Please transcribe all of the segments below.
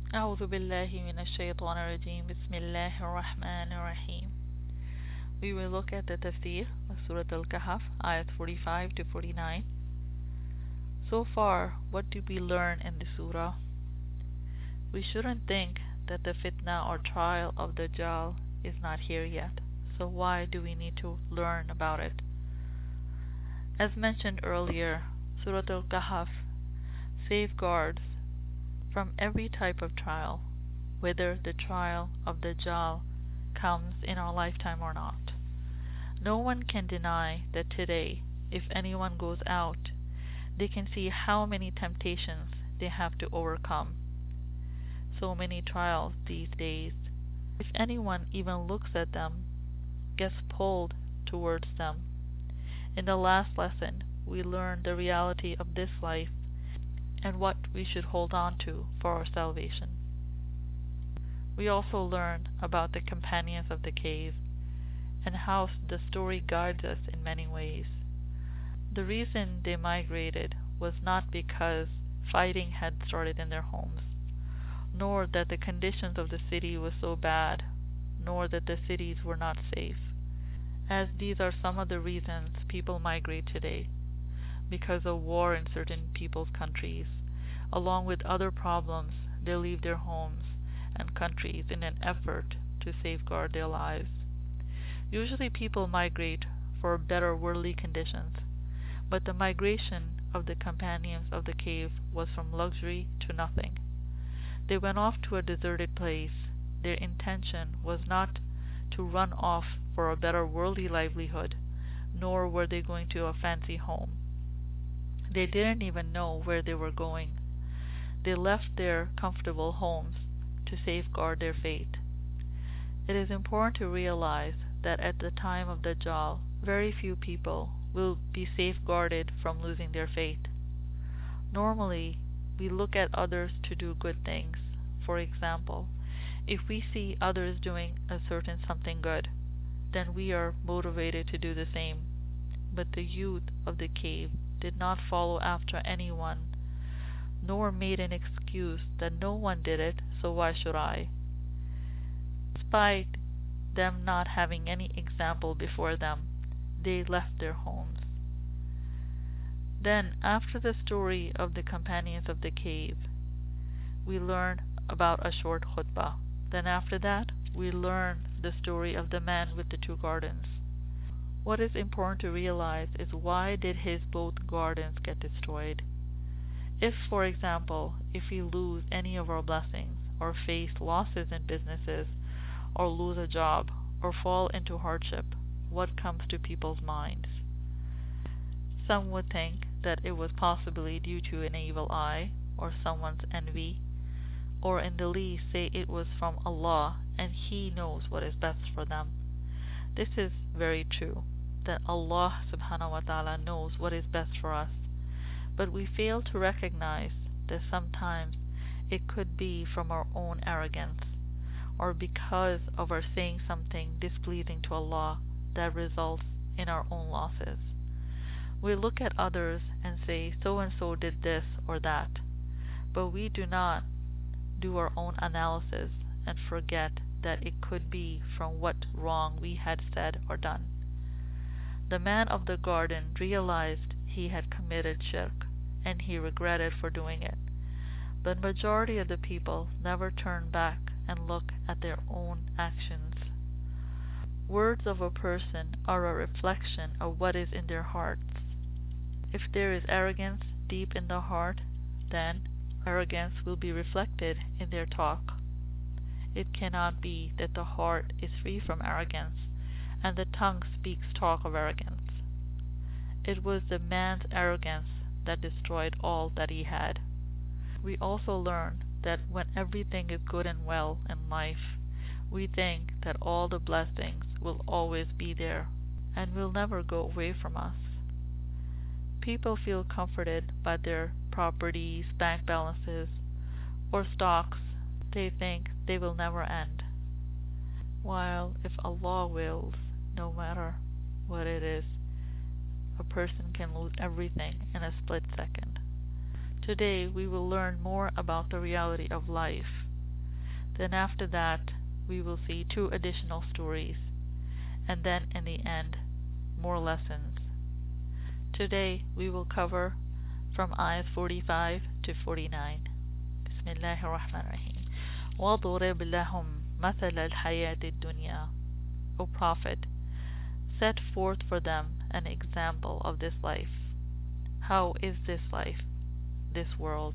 أعوذ بالله من الشيطان الرجيم بسم الله الرحمن الرحيم. We will look at the tafsir of Surah Al-Kahf, ayat 45 to 49. So far, what did we learn in the surah? We shouldn't think that the fitna or trial of Dajjal is not here yet. So why do we need to learn about it? As mentioned earlier, Surah Al-Kahf safeguards from every type of trial, whether the trial of Dajjal comes in our lifetime or not. No one can deny that today, if anyone goes out, they can see how many temptations they have to overcome. So many trials these days. If anyone even looks at them, gets pulled towards them. In the last lesson, we learned the reality of this life and what we should hold on to for our salvation. We also learned about the companions of the cave and how the story guides us in many ways. The reason they migrated was not because fighting had started in their homes, nor that the conditions of the city were so bad, nor that the cities were not safe, as these are some of the reasons people migrate today, because of war in certain people's countries. Along with other problems, they leave their homes and countries in an effort to safeguard their lives. Usually people migrate for better worldly conditions, but the migration of the companions of the cave was from luxury to nothing. They went off to a deserted place. Their intention was not to run off for a better worldly livelihood, nor were they going to a fancy home. They didn't even know where they were going. They left their comfortable homes to safeguard their faith. It is important to realize that at the time of Dajjal, very few people will be safeguarded from losing their faith. Normally, we look at others to do good things. For example, if we see others doing a certain something good, then we are motivated to do the same. But the youth of the cave did not follow after anyone, nor made an excuse that no one did it, so why should I? Despite them not having any example before them, they left their homes. Then, after the story of the companions of the cave, we learn about a short khutbah. Then after that, we learn the story of the man with the two gardens. What is important to realize is why did his both gardens get destroyed? If, for example, if we lose any of our blessings, or face losses in businesses, or lose a job, or fall into hardship, what comes to people's minds? Some would think that it was possibly due to an evil eye, or someone's envy, or in the least say it was from Allah and He knows what is best for them. This is very true, that Allah subhanahu wa ta'ala knows what is best for us, but we fail to recognize that sometimes it could be from our own arrogance, or because of our saying something displeasing to Allah that results in our own losses. We look at others and say so and so did this or that, but we do not do our own analysis and forget that it could be from what wrong we had said or done. The man of the garden realized he had committed shirk, and he regretted for doing it. But majority of the people never turn back and look at their own actions. Words of a person are a reflection of what is in their hearts. If there is arrogance deep in the heart, then arrogance will be reflected in their talk. It cannot be that the heart is free from arrogance, and the tongue speaks talk of arrogance. It was the man's arrogance that destroyed all that he had. We also learn that when everything is good and well in life, we think that all the blessings will always be there and will never go away from us. People feel comforted by their properties, bank balances, or stocks. They think they will never end. While if Allah wills, no matter what it is, a person can lose everything in a split second. Today we will learn more about the reality of life Then after that, we will see 2 additional stories, and then in the end, more lessons. Today, we will cover from ayat 45 to 49. Bismillahir Rahmanir Rahim. وَضُرِبْ لَهُمْ مَثَلَ الْحَيَاةِ الدُّنْيَا. O Prophet, set forth for them an example of this life. How is this life, this world?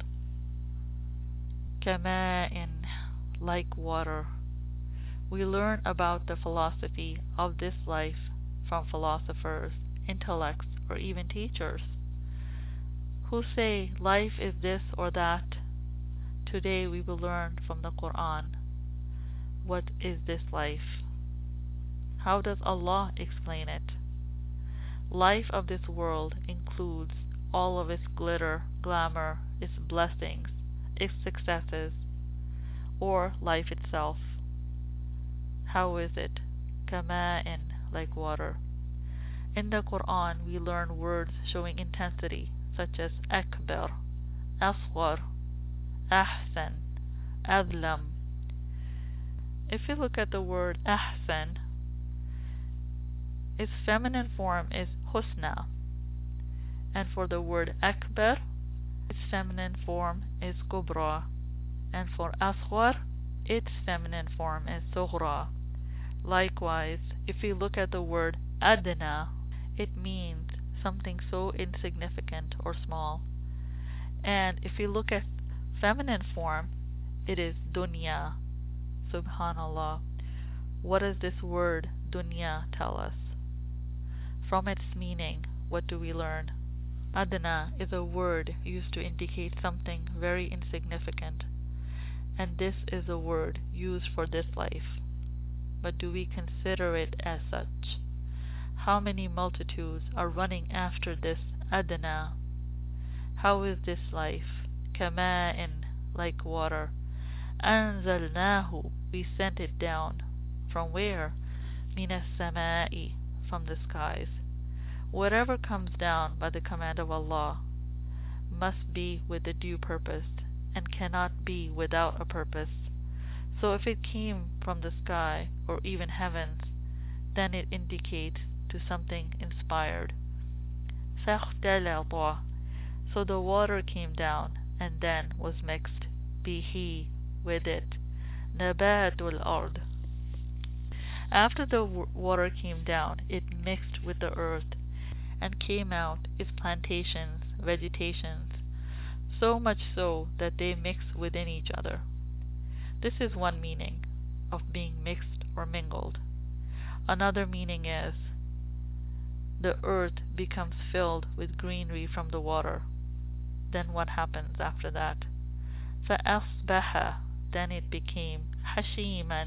كَمَاءٍ, like water. We learn about the philosophy of this life from philosophers, intellects, or even teachers who say life is this or that. Today we will learn from the Quran. What is this life? How does Allah explain it? Life of this world includes all of its glitter, glamour, its blessings, its successes, or life itself. How is it? Kama'in, like water. In the Quran we learn words showing intensity, such as akbar, asghar, ahsan, adlam. If you look at the word ahsan, its feminine form is husna, and for the word akbar, its feminine form is kubra, and for asghar, its feminine form is sughra. Likewise, if we look at the word adna, it means something so insignificant or small. And if we look at feminine form, it is dunya. Subhanallah. What does this word dunya tell us? From its meaning, what do we learn? Adna is a word used to indicate something very insignificant, and this is a word used for this life. But do we consider it as such? How many multitudes are running after this adna? How is this life? Kama'in, like water. Anzalnahu, we sent it down. From where? Minas sama'i, from the skies. Whatever comes down by the command of Allah must be with a due purpose and cannot be without a purpose. So if it came from the sky or even heavens, then it indicates to something inspired. فَاخْتَلَطَ, so the water came down and then was mixed, bihi, with it, nabatul ard. After the water came down, it mixed with the earth and came out its plantations, vegetations, so much so that they mix within each other. This is one meaning of being mixed or mingled. Another meaning is the earth becomes filled with greenery from the water. Then what happens after that? فَأَصْبَحَ, then it became hashiman,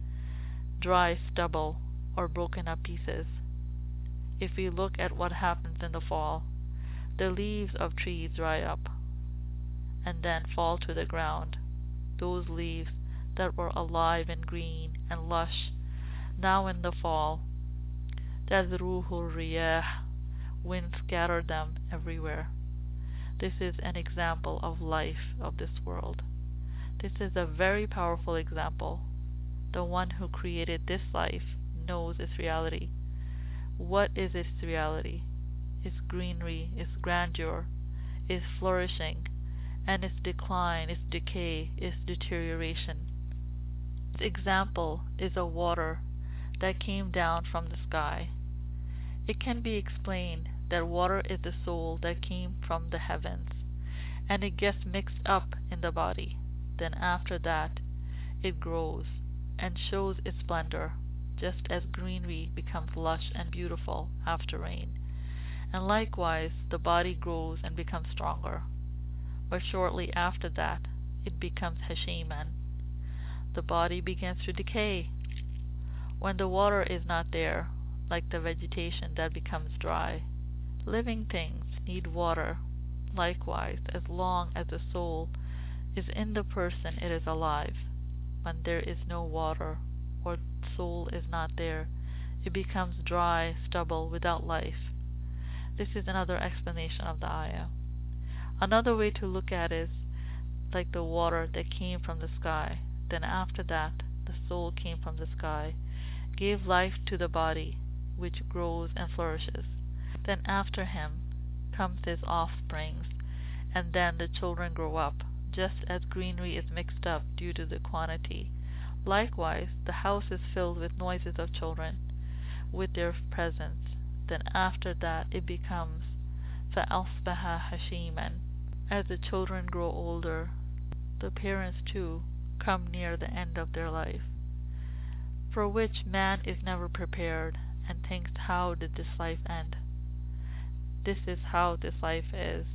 dry stubble or broken up pieces. If we look at what happens in the fall, the leaves of trees dry up and then fall to the ground. Those leaves that were alive and green and lush, now in the fall, تَذْرُوهُ الرِّيَاحُ, wind scattered them everywhere. This is an example of life of this world. This is a very powerful example. The one who created this life knows its reality. What is its reality? Its greenery, its grandeur, its flourishing, and its decline, its decay, its deterioration. Its example is a water that came down from the sky. It can be explained that water is the soul that came from the heavens, and it gets mixed up in the body. Then after that, it grows and shows its splendor, just as greenery becomes lush and beautiful after rain. And likewise, the body grows and becomes stronger. But shortly after that, it becomes hashiman. The body begins to decay. When the water is not there, like the vegetation that becomes dry, living things need water. Likewise, as long as the soul is in the person, it is alive. When there is no water, or soul is not there, it becomes dry stubble without life. This is another explanation of the ayah. Another way to look at it is like the water that came from the sky. Then after that, the soul came from the sky, gave life to the body, which grows and flourishes. Then after him comes his offsprings, and then the children grow up, just as greenery is mixed up due to the quantity. Likewise, the house is filled with noises of children, with their presence. Then after that it becomes فَأَصْبَحَ هَشِيمًا. As the children grow older, the parents too come near the end of their life, for which man is never prepared, and thinks, how did this life end? This is how this life is.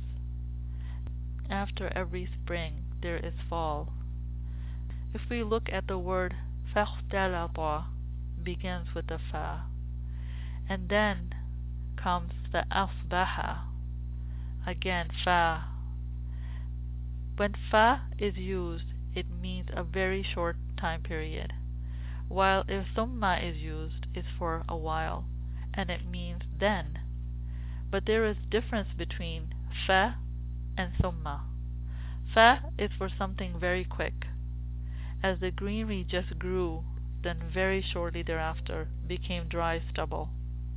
After every spring there is fall. If we look at the word فَاخْتَلَطَ, begins with a fa, and then comes the asbaha, again fa. When fa is used, it means a very short time period, while if thumma is used, it's for a while, and it means then. But there is difference between fa and thumma. Fa is for something very quick, as the greenery just grew, then very shortly thereafter became dry stubble.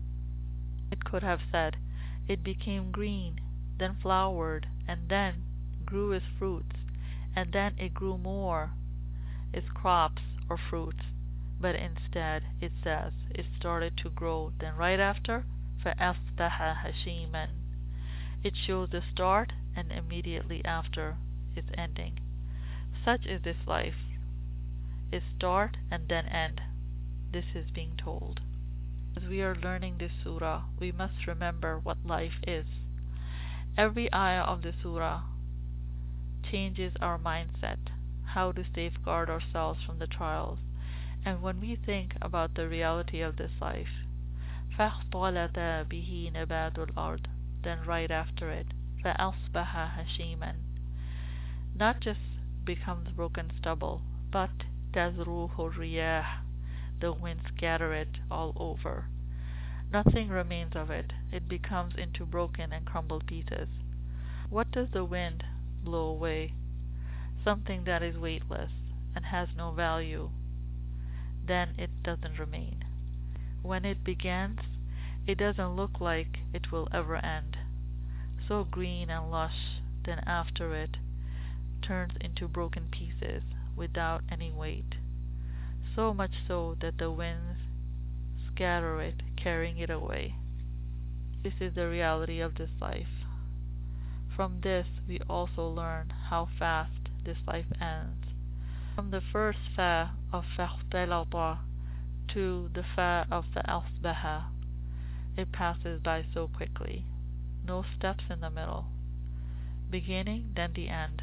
It could have said, it became green, then flowered, and then grew its fruits, and then it grew more, its crops or fruits. But instead it says it started to grow, then right after, فَأَصْبَحَ هَشِيمًا. It shows the start and immediately after its ending. Such is this life. It start and then end. This is being told. As we are learning this surah, we must remember what life is. Every ayah of the surah changes our mindset, how to safeguard ourselves from the trials. And when we think about the reality of this life, فَاخْتَلَطَ بِهِ نَبَاتُ الْأَرْضِ, then right after it, فَأَصْبَحَ هَشِيمًا, not just becomes broken stubble, but تَذْرُوهُ الرِّيَاحُ, the wind scatter it all over. Nothing remains of it. It becomes into broken and crumbled pieces. What does the wind blow away? Something that is weightless and has no value. Then it doesn't remain. When it begins, it doesn't look like it will ever end. So green and lush, then after it turns into broken pieces without any weight. So much so that the winds scatter it, carrying it away. This is the reality of this life. From this we also learn how fast this life ends. From the first fa of فَاخْتَلَطَ to the fa of فَأَصْبَحَ, it passes by so quickly. No steps in the middle. Beginning, then the end.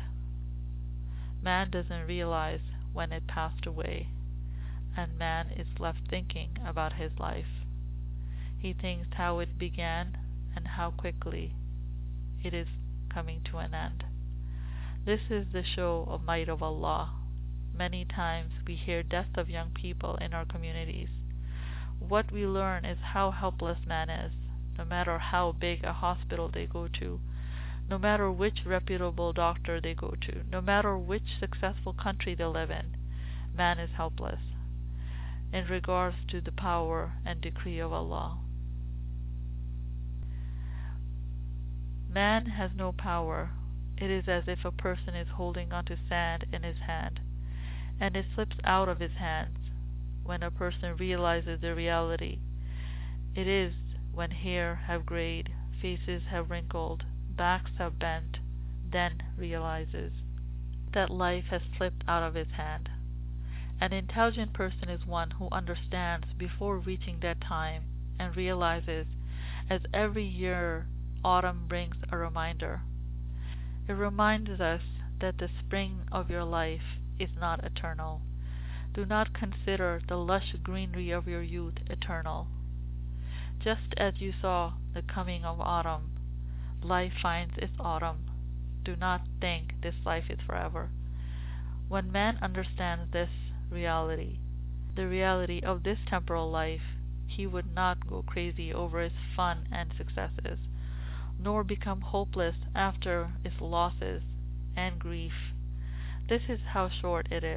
Man doesn't realize when it passed away, and man is left thinking about his life. He thinks how it began and how quickly it is coming to an end. This is the show of might of Allah. Many times we hear deaths of young people in our communities. What we learn is how helpless man is, no matter how big a hospital they go to, no matter which reputable doctor they go to, no matter which successful country they live in, man is helpless in regards to the power and decree of Allah. Man has no power. It is as if a person is holding onto sand in his hand, and it slips out of his hands. When a person realizes the reality, it is when hair have grayed, faces have wrinkled, backs have bent, then realizes that life has slipped out of his hand. An intelligent person is one who understands before reaching that time and realizes as every year autumn brings a reminder. It reminds us that the spring of your life is not eternal. Do not consider the lush greenery of your youth eternal. Just as you saw the coming of autumn, life finds its autumn. Do not think this life is forever. When man understands this reality, the reality of this temporal life, he would not go crazy over its fun and successes, nor become hopeless after its losses and grief. This is how short it is,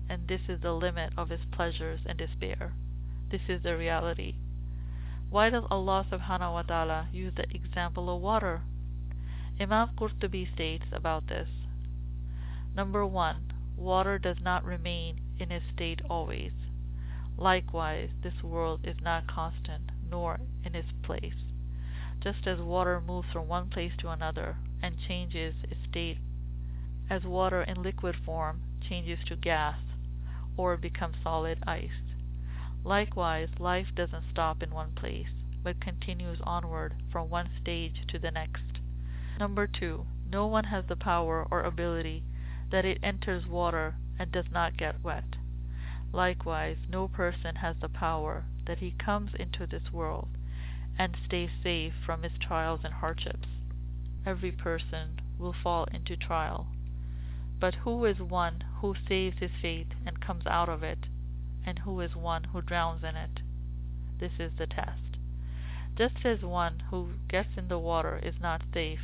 and this is the limit of his pleasures and despair. This is the reality. Why does Allah subhanahu wa ta'ala use the example of water? Imam Qurtubi states about this. Number 1. Water does not remain in its state always. Likewise, this world is not constant, nor in its place. Just as water moves from one place to another and changes its state, as water in liquid form changes to gas or becomes solid ice. Likewise, life doesn't stop in one place, but continues onward from one stage to the next. Number 2. No one has the power or ability that it enters water and does not get wet. Likewise, no person has the power that he comes into this world and stays safe from its trials and hardships. Every person will fall into trial. But who is one who saves his faith and comes out of it, and who is one who drowns in it? This is the test. Just as one who gets in the water is not safe,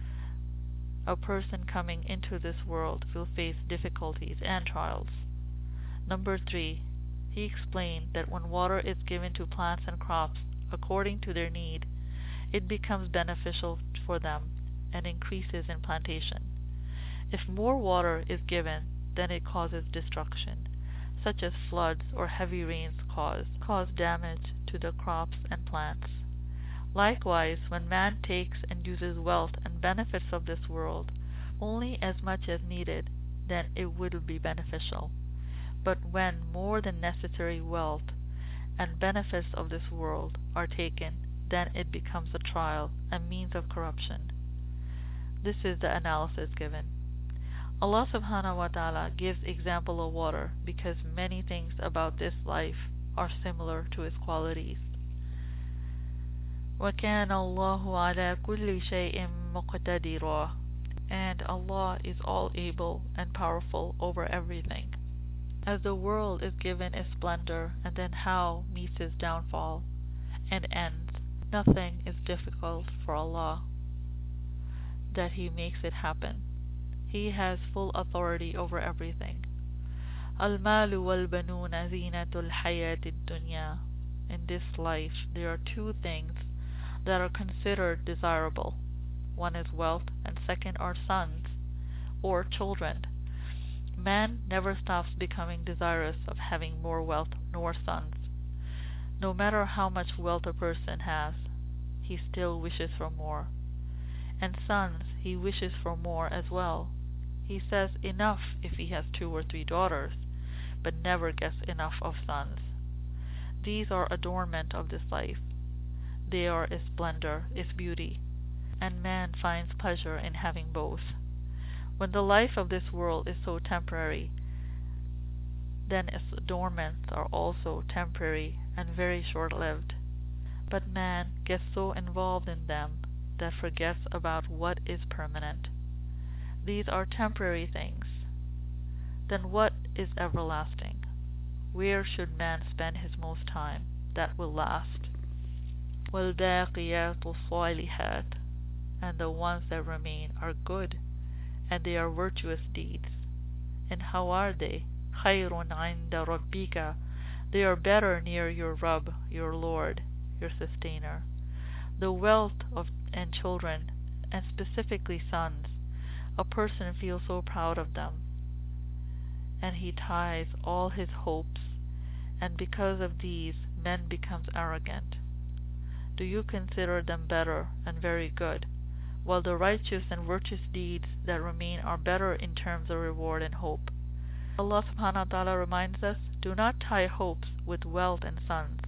a person coming into this world will face difficulties and trials. Number 3. He explained that when water is given to plants and crops according to their need, it becomes beneficial for them and increases in plantation. If more water is given, then it causes destruction, such as floods or heavy rains cause damage to the crops and plants. Likewise, when man takes and uses wealth and benefits of this world only as much as needed, then it will be beneficial. But when more than necessary wealth and benefits of this world are taken, then it becomes a trial, a means of corruption. This is the analysis given. Allah subhanahu wa ta'ala gives example of water because many things about this life are similar to its qualities. وَكَانَ اللَّهُ عَلَى كُلِّ شَيْءٍ مُقْتَدِرًا, and Allah is all able and powerful over everything. As the world is given its splendor and then how meets its downfall and ends, nothing is difficult for Allah that He makes it happen. He has full authority over everything. الْمَالُ وَالْبَنُونَ زِينَةُ الْحَيَاةِ الدُّنْيَا. In this life, there are two things that are considered desirable. One is wealth, and second are sons, or children. Man never stops becoming desirous of having more wealth nor sons. No matter how much wealth a person has, he still wishes for more. And sons, he wishes for more as well. He says enough if he has 2 or 3 daughters, but never gets enough of sons. These are adornment of this life. They are its splendor, its beauty, and man finds pleasure in having both. When the life of this world is so temporary, then its adornments are also temporary and very short-lived. But man gets so involved in them that forgets about what is permanent. These are temporary things. Then what is everlasting? Where should man spend his most time that will last? وَالْبَاقِيَاتُ الصَّالِحَاتُ, and the ones that remain are good, and they are virtuous deeds. And how are they? خَيْرٌ عِنْدَ رَبِّكَ, they are better near your Rabb, your Lord, your Sustainer. The wealth and children, and specifically sons, a person feels so proud of them, and he ties all his hopes, and because of these, men becomes arrogant. Do you consider them better and very good, while the righteous and virtuous deeds that remain are better in terms of reward and hope? Allah subhanahu wa ta'ala reminds us, do not tie hopes with wealth and sons.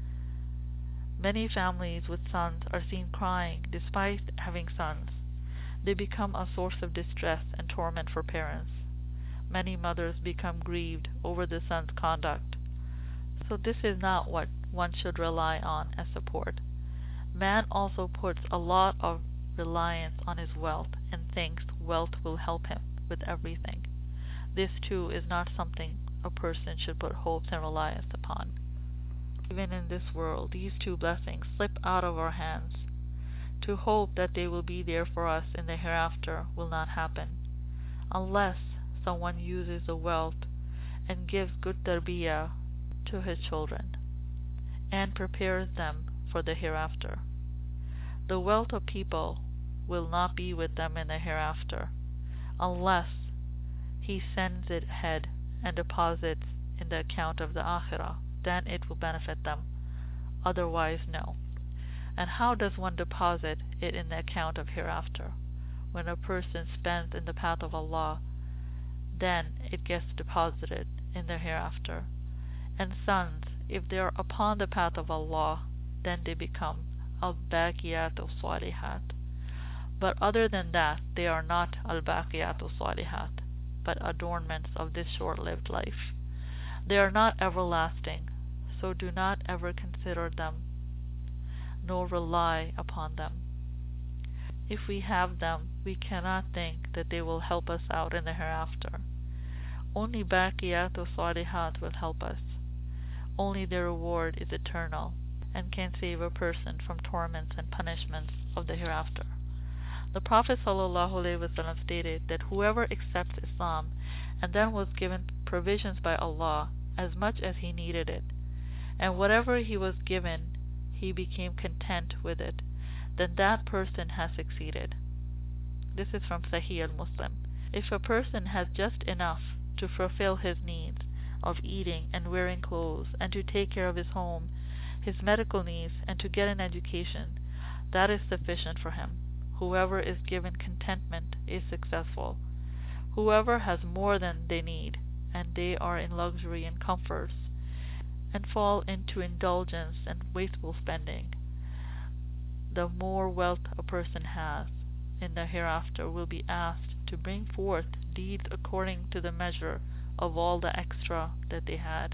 Many families with sons are seen crying despite having sons. They become a source of distress and torment for parents. Many mothers become grieved over the son's conduct. So this is not what one should rely on as support. Man also puts a lot of reliance on his wealth and thinks wealth will help him with everything. This too is not something a person should put hopes and reliance upon. Even in this world, these two blessings slip out of our hands. To hope that they will be there for us in the hereafter will not happen, unless someone uses the wealth and gives good tarbiyah to his children, and prepares them for the hereafter. The wealth of people will not be with them in the hereafter, unless he sends it ahead and deposits in the account of the akhirah. Then it will benefit them. Otherwise, no. And how does one deposit it in the account of hereafter? When a person spends in the path of Allah, then it gets deposited in the hereafter. And sons, if they are upon the path of Allah, then they become al-baqiyat al-salihat. But other than that, they are not al-baqiyat al-salihat, but adornments of this short-lived life. They are not everlasting, so do not ever consider them, nor rely upon them. If we have them, we cannot think that they will help us out in the hereafter. Only baqiyat al-salihat will help us. Only their reward is eternal, and can save a person from torments and punishments of the hereafter. The Prophet ﷺ stated that whoever accepts Islam and then was given provisions by Allah as much as he needed it, and whatever he was given he became content with it, then that person has succeeded. This is from Sahih al-Muslim. If a person has just enough to fulfill his needs of eating and wearing clothes, and to take care of his home, his medical needs, and to get an education, that is sufficient for him. Whoever is given contentment is successful. Whoever has more than they need, and they are in luxury and comforts, and fall into indulgence and wasteful spending, the more wealth a person has in the hereafter will be asked to bring forth deeds according to the measure of all the extra that they had.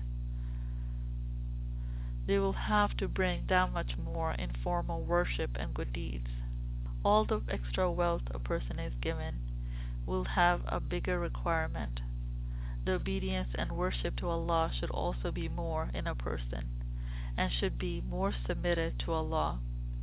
They will have to bring that much more in formal worship and good deeds. All the extra wealth a person is given will have a bigger requirement. The obedience and worship to Allah should also be more in a person, and should be more submitted to Allah.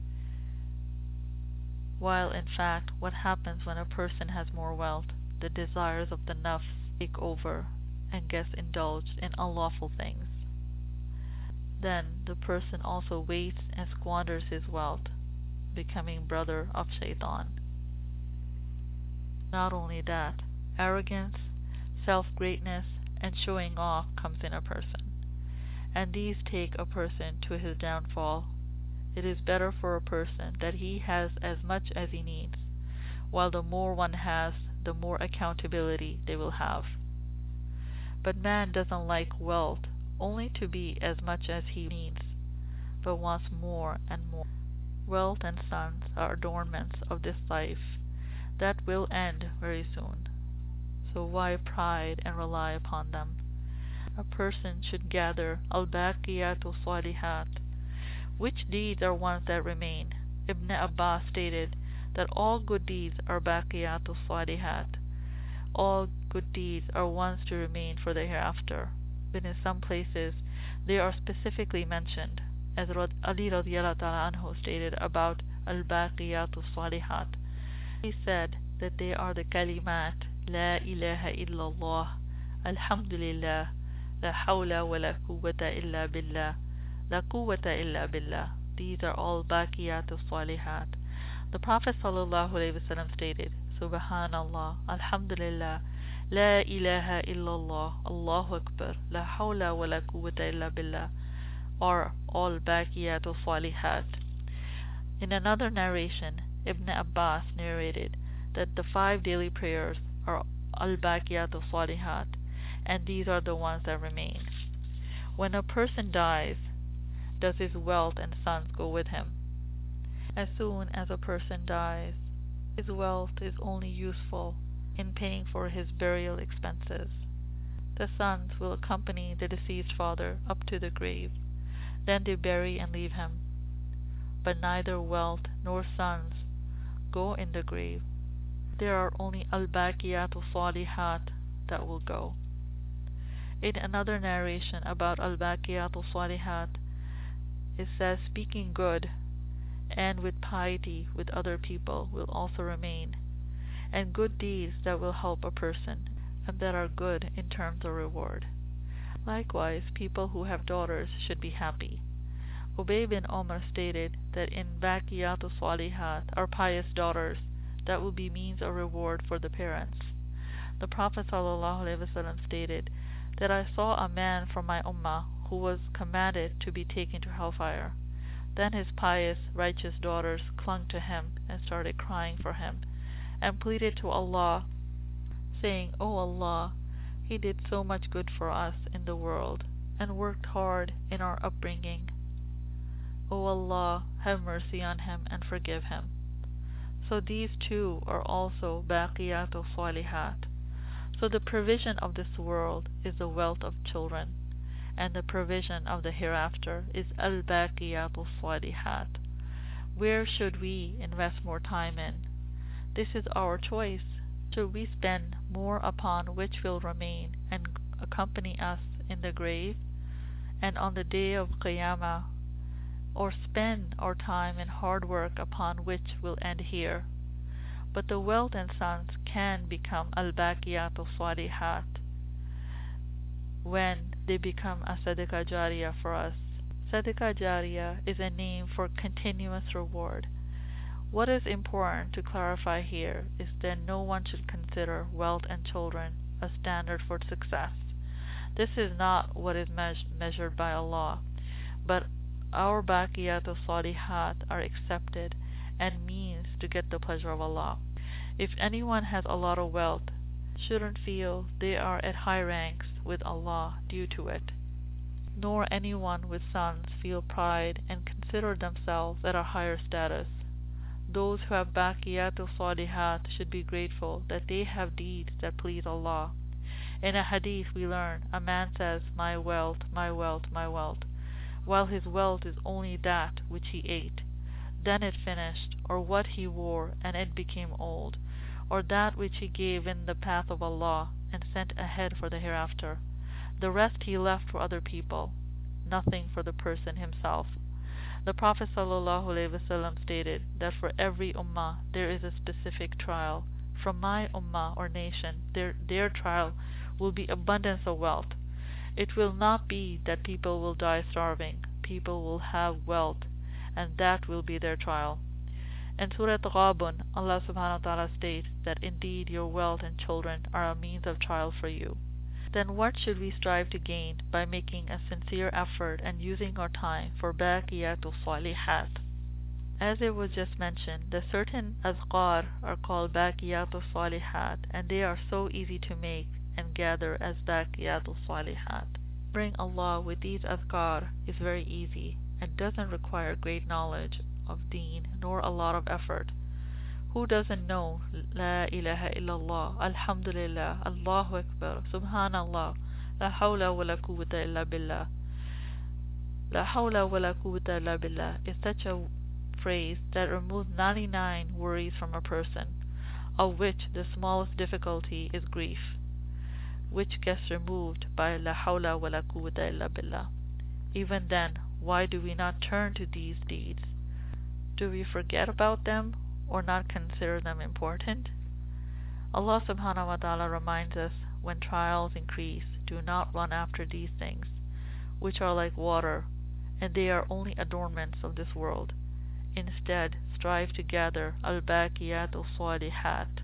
While in fact, what happens when a person has more wealth? The desires of the nafs take over and gets indulged in unlawful things. Then the person also wastes and squanders his wealth, becoming brother of shaitan. Not only that, arrogance, self-greatness, and showing off comes in a person, and these take a person to his downfall. It is better for a person that he has as much as he needs, while the more one has, the more accountability they will have. But man doesn't like wealth only to be as much as he needs, but wants more and more. Wealth and sons are adornments of this life that will end very soon. So why pride and rely upon them? A person should gather al-baqiyat al-salihat. Which deeds are ones that remain? Ibn Abbas stated that all good deeds are baqiyat al-salihat. All good deeds are ones to remain for the hereafter, but in some places they are specifically mentioned, as Ali radiallahu ta'ala anhu stated about al-baqiyat al-salihat. He said that they are the kalimat La ilaha illallah, alhamdulillah, la hawla wa la quwwata illa billah, la quwwata illa billah. These are all baqiyat al-salihat. The Prophet ﷺ stated, Subhanallah, Alhamdulillah, La ilaha illallah, Allahu Akbar, La hawla wa la quwwata illa billah, are all baqiyat al-salihat. In another narration, Ibn Abbas narrated that the 5 daily prayers are al-baqiyat al-salihat, and these are the ones that remain. When a person dies, does his wealth and sons go with him? As soon as a person dies, his wealth is only useful in paying for his burial expenses. The sons will accompany the deceased father up to the grave. Then they bury and leave him. But neither wealth nor sons go in the grave. There are only al-baqiyat al-salihat that will go. In another narration about al-baqiyat al-salihat, it says speaking good and with piety with other people will also remain, and good deeds that will help a person and that are good in terms of reward. Likewise, people who have daughters should be happy. Ubay bin Omar stated that in Baqiyatu Salihat are pious daughters that will be means of reward for the parents. The Prophet ﷺ stated that I saw a man from my ummah who was commanded to be taken to hellfire. Then his pious, righteous daughters clung to him and started crying for him, and pleaded to Allah, saying, O Allah, he did so much good for us in the world, and worked hard in our upbringing. O Allah, have mercy on him and forgive him. So these two are also Baqiyatu Salihat. So the provision of this world is the wealth of children, and the provision of the hereafter is Al-Baqiyatu Salihat. Where should we invest more time in? This is our choice. Should we spend more upon which will remain and accompany us in the grave and on the day of Qiyamah, or spend our time in hard work upon which will end here? But the wealth and sons can become al-baqiyatu salihat when they become a sadaqah jariyah for us. Sadaqah jariyah is a name for continuous reward. What is important to clarify here is that no one should consider wealth and children a standard for success. This is not what is measured by Allah, but our baqiyatu salihat are accepted and means to get the pleasure of Allah. If anyone has a lot of wealth, shouldn't feel they are at high ranks with Allah due to it, nor anyone with sons feel pride and consider themselves at a higher status. Those who have baqiyatu salihat should be grateful that they have deeds that please Allah. In a hadith we learn, a man says, my wealth, my wealth, my wealth, while his wealth is only that which he ate, then it finished, or what he wore and it became old, or that which he gave in the path of Allah and sent ahead for the hereafter. The rest he left for other people, nothing for the person himself. The Prophet ﷺ stated that for every ummah there is a specific trial. From my ummah or nation, their trial will be abundance of wealth. It will not be that people will die starving. People will have wealth, and that will be their trial. In Surah Ghabun, Allah subhanahu wa ta'ala states that indeed your wealth and children are a means of trial for you. Then what should we strive to gain by making a sincere effort and using our time for baqiyatu salihat? As it was just mentioned, the certain azkar are called baqiyatu salihat, and they are so easy to make and gather as baqiyatu salihat. Bring Allah with these azkar is very easy and doesn't require great knowledge of deen nor a lot of effort. Who doesn't know La ilaha illallah, Alhamdulillah, Allahu Akbar, Subhanallah, La hawla wa la quwwata illa billah. La hawla wa la quwwata illa billah is such a phrase that removes 99 worries from a person, of which the smallest difficulty is grief, which gets removed by La hawla wa la quwwata illa billah. Even then, why do we not turn to these deeds? Do we forget about them or not consider them important? Allah subhanahu wa ta'ala reminds us, when trials increase, do not run after these things, which are like water, and they are only adornments of this world. Instead, strive to gather al-baqiyatu salihat,